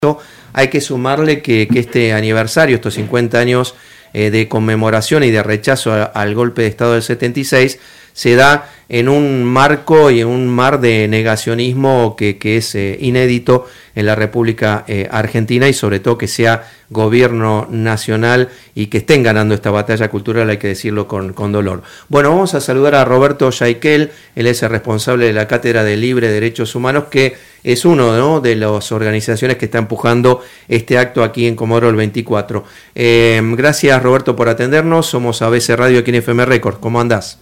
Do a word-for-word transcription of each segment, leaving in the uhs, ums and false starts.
Hay que sumarle que, que este aniversario, estos cincuenta años eh, de conmemoración y de rechazo a, al golpe de Estado del setenta y seis, se da en un marco y en un mar de negacionismo que, que es eh, inédito en la República eh, Argentina, y sobre todo que sea gobierno nacional y que estén ganando esta batalla cultural, hay que decirlo con, con dolor. Bueno, vamos a saludar a Roberto Yaiquel, él es el responsable de la Cátedra de Libre Derechos Humanos, que es uno, ¿no?, de las organizaciones que está empujando este acto aquí en Comodoro el veinticuatro. Eh, gracias, Roberto, por atendernos. Somos A B C Radio aquí en F M Record. ¿Cómo andás?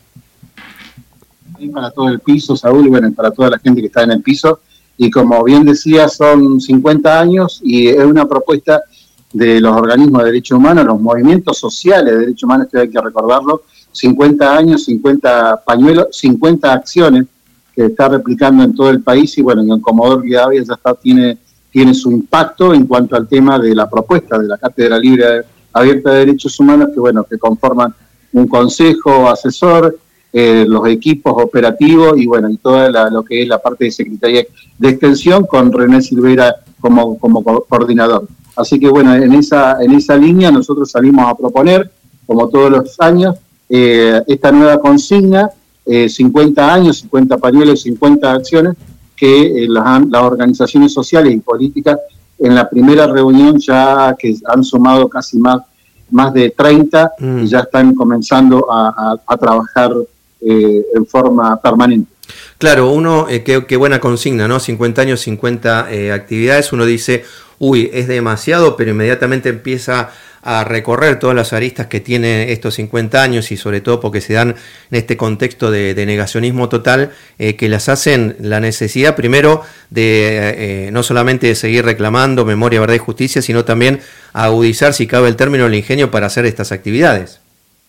Para todo el piso, Saúl, y bueno, para toda la gente que está en el piso. Y como bien decía, son cincuenta años y es una propuesta de los organismos de derechos humanos, los movimientos sociales de derechos humanos, que hay que recordarlo, cincuenta años, cincuenta pañuelos, cincuenta acciones que está replicando en todo el país. Y bueno, en Comodoro Rivadavia ya está, tiene, tiene su impacto en cuanto al tema de la propuesta de la Cátedra Libre Abierta de Derechos Humanos, que bueno, que conforman un consejo asesor, Eh, los equipos operativos y bueno, y toda la, lo que es la parte de Secretaría de Extensión, con René Silvera como, como co- coordinador. Así que bueno, en esa, en esa línea nosotros salimos a proponer, como todos los años, eh, esta nueva consigna, eh, cincuenta años, cincuenta pañuelos, cincuenta acciones, que eh, las, las organizaciones sociales y políticas en la primera reunión ya que han sumado casi más, más de treinta, mm. y ya están comenzando a, a, a trabajar Eh, en forma permanente. Claro, uno, eh, qué, qué buena consigna, ¿no? cincuenta años, cincuenta eh, actividades. Uno dice, uy, es demasiado, pero inmediatamente empieza a recorrer todas las aristas que tiene estos cincuenta años, y sobre todo porque se dan en este contexto de, de negacionismo total, eh, que las hacen la necesidad primero de eh, no solamente de seguir reclamando memoria, verdad y justicia, sino también agudizar, si cabe el término, el ingenio para hacer estas actividades.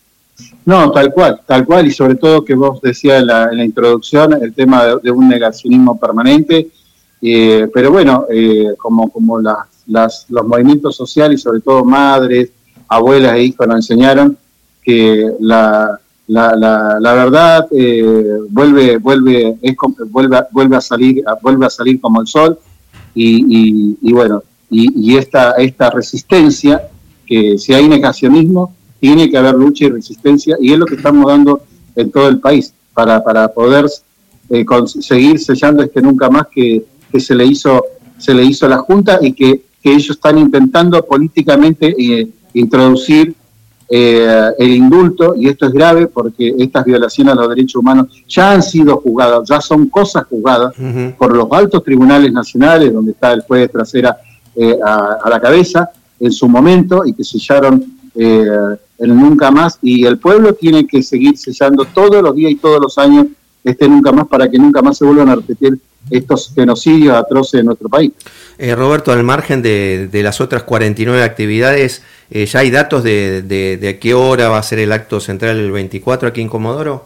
No, tal cual, tal cual, y sobre todo que vos decías en la, en la introducción, el tema de, de un negacionismo permanente, eh, pero bueno, eh, como, como las, las, los movimientos sociales, y sobre todo madres, abuelas e hijos nos enseñaron que la, la, la, la verdad eh, vuelve, vuelve, es, vuelve, vuelve a salir, vuelve a salir como el sol, y, y, y bueno, y, y esta, esta resistencia, que si hay negacionismo, tiene que haber lucha y resistencia, y es lo que estamos dando en todo el país, para, para poder eh, conseguir sellando este nunca más que, que se le hizo se le hizo a la Junta, y que, que ellos están intentando políticamente eh, introducir eh, el indulto, y esto es grave porque estas violaciones a los derechos humanos ya han sido juzgadas, ya son cosas juzgadas uh-huh. por los altos tribunales nacionales, donde está el juez de Trasera eh, a, a la cabeza en su momento, y que sellaron eh, el nunca más, y el pueblo tiene que seguir sellando todos los días y todos los años este nunca más, para que nunca más se vuelvan a repetir estos genocidios atroces en nuestro país. Eh, Roberto, al margen de, de las otras cuarenta y nueve actividades, eh, ¿ya hay datos de, de, de a qué hora va a ser el acto central el veinticuatro aquí en Comodoro?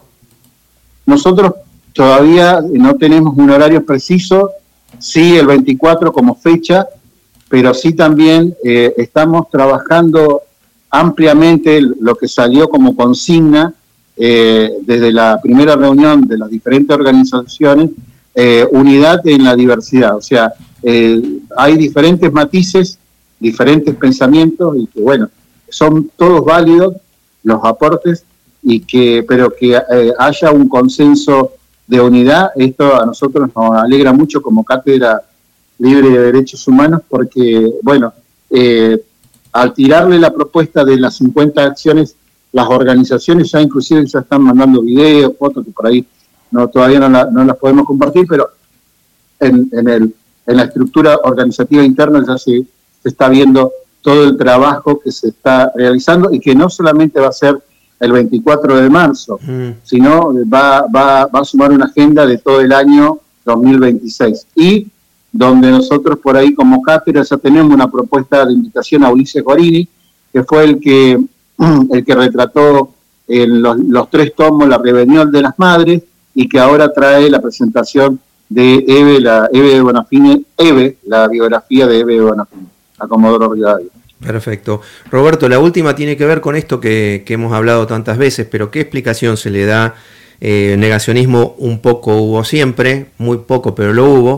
Nosotros todavía no tenemos un horario preciso, sí el veinticuatro como fecha, pero sí también eh, estamos trabajando ampliamente lo que salió como consigna eh, desde la primera reunión de las diferentes organizaciones, eh, unidad en la diversidad. O sea, eh, hay diferentes matices, diferentes pensamientos, y que bueno, son todos válidos los aportes, y que pero que eh, haya un consenso de unidad. Esto a nosotros nos alegra mucho como Cátedra Libre de Derechos Humanos, porque bueno, eh, al tirarle la propuesta de las cincuenta acciones, las organizaciones ya inclusive ya están mandando videos, fotos, que por ahí no todavía no, la, no las podemos compartir, pero en, en, el, en la estructura organizativa interna ya se, se está viendo todo el trabajo que se está realizando, y que no solamente va a ser el veinticuatro de marzo, mm. sino va, va, va a sumar una agenda de todo el año dos mil veintiséis. Y donde nosotros por ahí como cátedra ya tenemos una propuesta de invitación a Ulises Gorini, que fue el que, el que retrató en los, los tres tomos La Rebelión de las Madres, y que ahora trae la presentación de Eve, la, Eve de Bonafini, Eve, la biografía de Eve de Bonafini, a Comodoro Rivadavia. Perfecto. Roberto, la última tiene que ver con esto que, que hemos hablado tantas veces, pero ¿qué explicación se le da? Eh, negacionismo un poco hubo siempre, muy poco, pero lo hubo.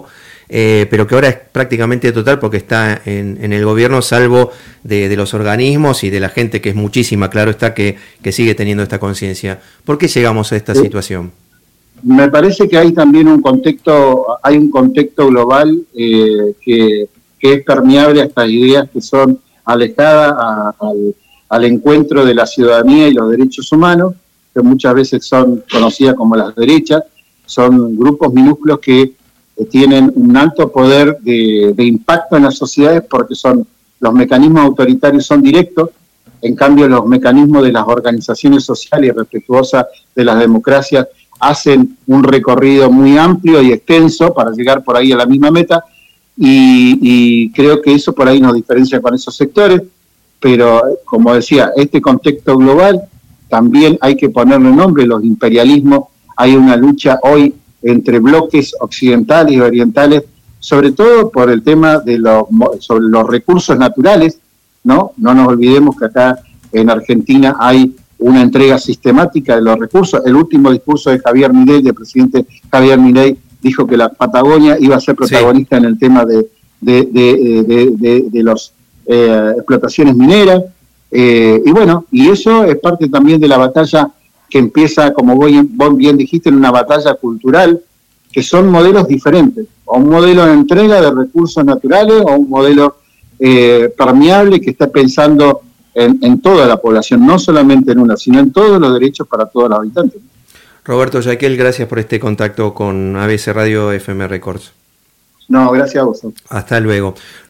eh, pero que ahora es prácticamente total porque está en, en el gobierno, salvo de, de los organismos y de la gente, que es muchísima, claro está, que, que sigue teniendo esta conciencia. ¿Por qué llegamos a esta sí. situación? Me parece que hay también un contexto, hay un contexto global eh, que, que es permeable a estas ideas que son alejadas a, al, al encuentro de la ciudadanía y los derechos humanos, que muchas veces son conocidas como las derechas. Son grupos minúsculos que eh, tienen un alto poder de, de impacto en las sociedades porque son los mecanismos autoritarios son directos. En cambio, los mecanismos de las organizaciones sociales respetuosas de las democracias hacen un recorrido muy amplio y extenso para llegar por ahí a la misma meta, y, y creo que eso por ahí nos diferencia con esos sectores, pero como decía, este contexto global también hay que ponerle nombre. Los imperialismos, hay una lucha hoy entre bloques occidentales y orientales, sobre todo por el tema de los, sobre los recursos naturales, ¿no? No nos olvidemos que acá en Argentina hay una entrega sistemática de los recursos. El último discurso de Javier Milei, del presidente Javier Milei, dijo que la Patagonia iba a ser protagonista sí. en el tema de, de, de, de, de, de las eh, explotaciones mineras. Eh, y bueno, y eso es parte también de la batalla que empieza, como vos bien dijiste, en una batalla cultural, que son modelos diferentes. O un modelo de entrega de recursos naturales, o un modelo eh, permeable que está pensando En, en toda la población, no solamente en una, sino en todos los derechos para todos los habitantes. Roberto Yaquel, gracias por este contacto con A B C Radio F M Records. No, gracias a vos. Hasta luego.